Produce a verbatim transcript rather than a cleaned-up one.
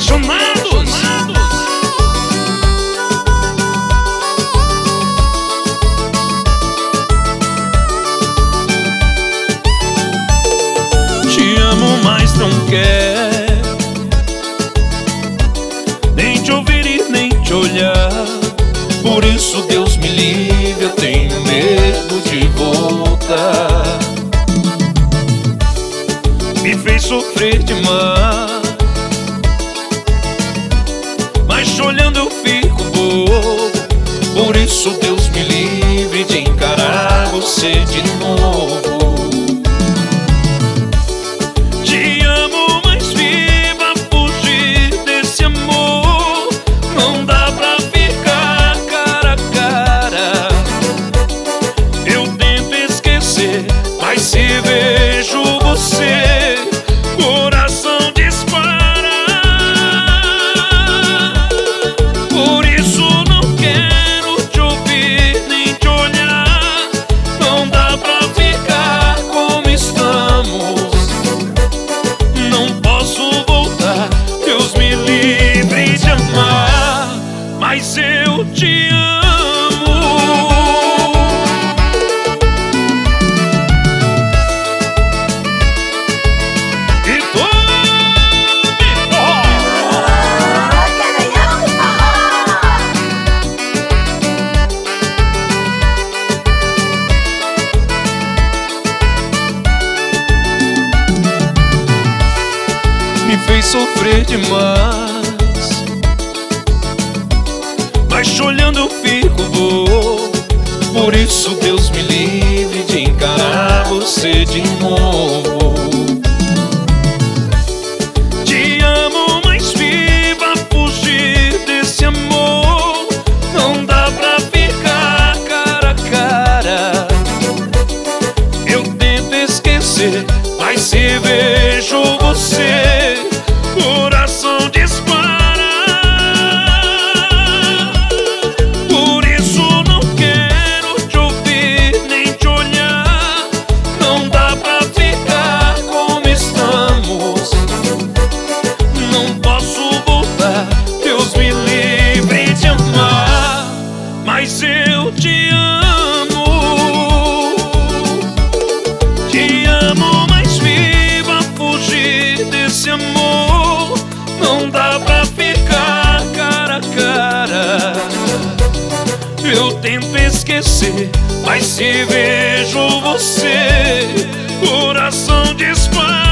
apaixonados. Te amo, mas não quero nem te ouvir e nem te olhar. Por isso, Deus me livre, eu tenho medo de voltar. Me fez sofrer demais, mas te olhando eu fico bobo. Por isso, Deus me livre de encarar você de novo. Te amo, mas viva fugir desse amor. Não dá pra ficar cara a cara. Eu tento esquecer, mas se vejo você, coração dispara. Por isso não quero te ouvir nem te olhar. Não dá pra ficar como estamos. Não posso voltar, Deus me livre de amar, mas eu te amo. E tô me forró. Me fez sofrer demais, mas te olhando eu fico bobo. Por isso, Deus me livre de encarar você de novo. Te amo, mas viva fugir desse amor. Não dá pra ficar cara a cara. Eu tento esquecer, mas se vejo você, coração dispara. Por isso não quero te ouvir nem te olhar. Não dá pra ficar como estamos. Não posso voltar, Deus me livre de amar, mas eu te amo. Te amo, mas viva fugir desse amor. Não dá pra ficar cara a cara. Eu tento esquecer, mas se vejo você, coração dispara.